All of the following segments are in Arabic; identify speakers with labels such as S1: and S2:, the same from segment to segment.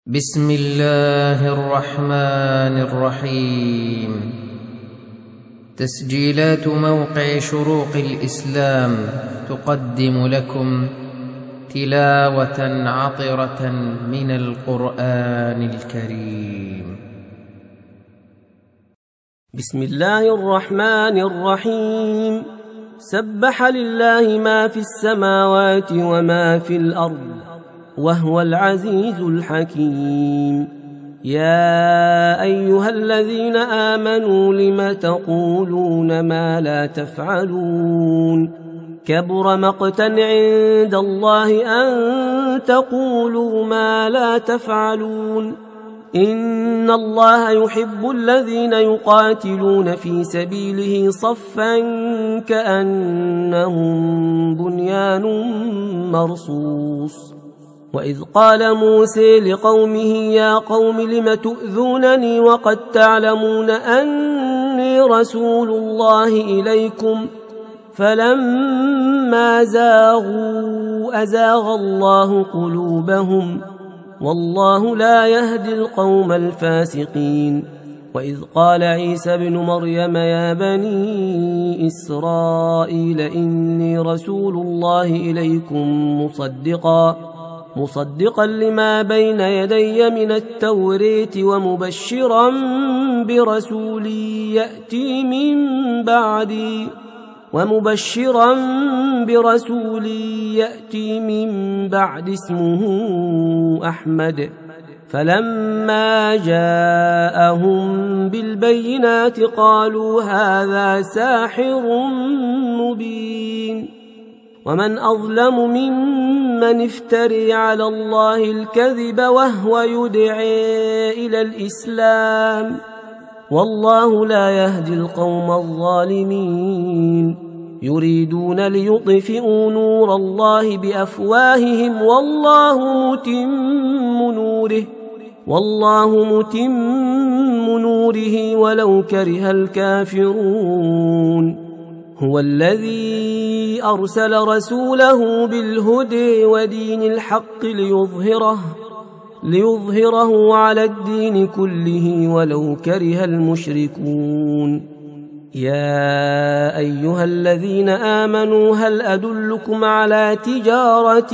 S1: بسم الله الرحمن الرحيم. تسجيلات موقع شروق الإسلام تقدم لكم تلاوة عطرة من القرآن الكريم.
S2: بسم الله الرحمن الرحيم. سبح لله ما في السماوات وما في الأرض وهو العزيز الحكيم. يا أيها الذين آمنوا لم تقولون ما لا تفعلون؟ كبر مقتا عند الله أن تقولوا ما لا تفعلون. إن الله يحب الذين يقاتلون في سبيله صفا كأنهم بنيان مرصوص. وإذ قال موسى لقومه يا قوم لم تؤذونني وقد تعلمون أني رسول الله إليكم فلما زاغوا أزاغ الله قلوبهم والله لا يهدي القوم الفاسقين. وإذ قال عيسى ابن مريم يا بني إسرائيل إني رسول الله إليكم مصدقا لما بين يدي من التوراة ومبشرا برسول يأتي من بعد اسمه أحمد. فلما جاءهم بالبينات قالوا هذا ساحر مبين. ومن أظلم ممن افتري على الله الكذب وهو يدعي إلى الإسلام والله لا يهدي القوم الظالمين. يريدون ليطفئوا نور الله بأفواههم والله متم نوره ولو كره الكافرون. هو الذي أرسل رسوله بالهدى ودين الحق ليظهره على الدين كله ولو كره المشركون. يا أيها الذين آمنوا هل أدلكم على تجارة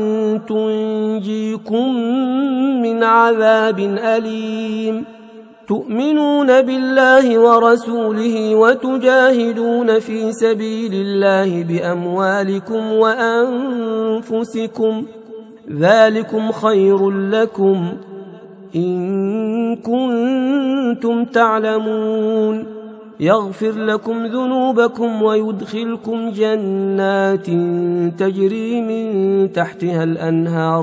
S2: تنجيكم من عذاب أليم؟ تؤمنون بالله ورسوله وتجاهدون في سبيل الله بأموالكم وأنفسكم ذلكم خير لكم إن كنتم تعلمون. يغفر لكم ذنوبكم ويدخلكم جنات تجري من تحتها الأنهار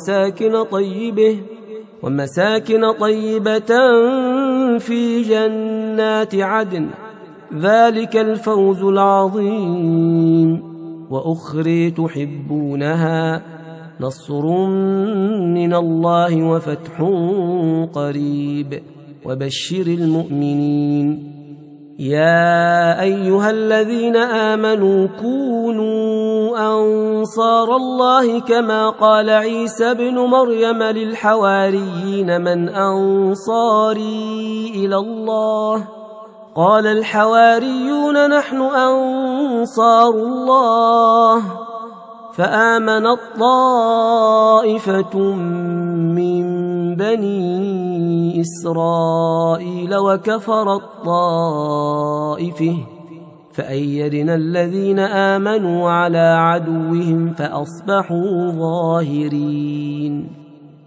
S2: ومساكن طيبة في جنات عدن ذلك الفوز العظيم. وأخرى تحبونها نصر من الله وفتح قريب وبشر المؤمنين. يا أيها الذين آمنوا كونوا أنصار الله كما قال عيسى ابن مريم للحواريين من أنصاري إلى الله؟ قال الحواريون نحن أنصار الله. فآمنت طائفة من بني إسرائيل وكفرت طائفة فأيدنا الذين آمنوا على عدوهم فأصبحوا ظاهرين.